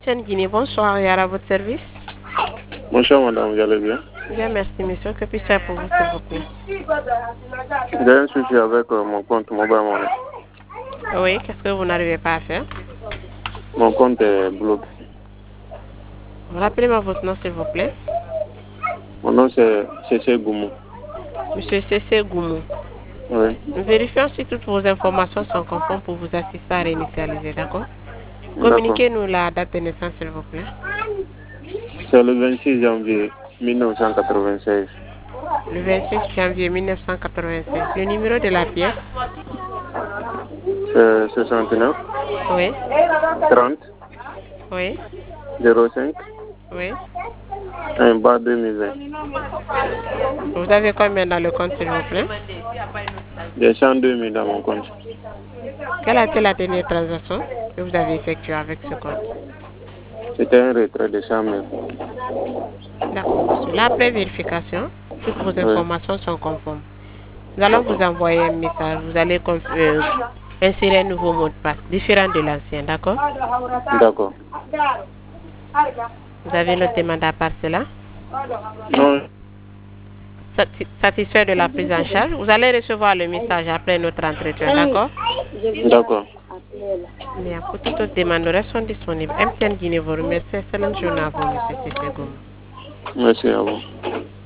Tiens Guinée, bonsoir, et à votre service. Bonjour madame, vous allez bien? Bien, merci monsieur. Que puis-je faire pour vous, s'il vous plaît? J'ai un souci avec mon compte Mobile Money. Oui, qu'est-ce que vous n'arrivez pas à faire? Mon compte est bloqué. Rappelez-moi votre nom, s'il vous plaît. Mon nom c'est CC Goumou. Monsieur C.C. Goumou. Oui. Nous vérifions si toutes vos informations sont conformes pour vous assister à réinitialiser, d'accord? D'accord. Communiquez-nous la date de naissance, s'il vous plaît. C'est le 26 janvier 1996. Le 26 janvier 1996. Le numéro de la pièce? C'est 69 Oui. 30 Oui. 05 Oui. 1 bas 2020. Vous avez combien dans le compte, s'il vous plaît? J'ai 102 000 dans mon compte. Quelle a été la dernière transaction que vous avez effectuée avec ce compte? C'était un retrait de 100 000. D'accord, monsieur. Là, après vérification, toutes vos Oui. informations sont conformes. Nous allons vous envoyer un message. Vous allez insérer un nouveau mot de passe, différent de l'ancien, d'accord? D'accord. Vous avez noté mandat par cela? Non. Satisfait de la prise en charge? Vous allez recevoir le message après notre entretien, d'accord? D'accord. Bien, pour toute autre demande, nous restons disponibles. MTN Guinée vous remercie. Excellente journée à vous, monsieur Cissé Goumou. Merci à vous.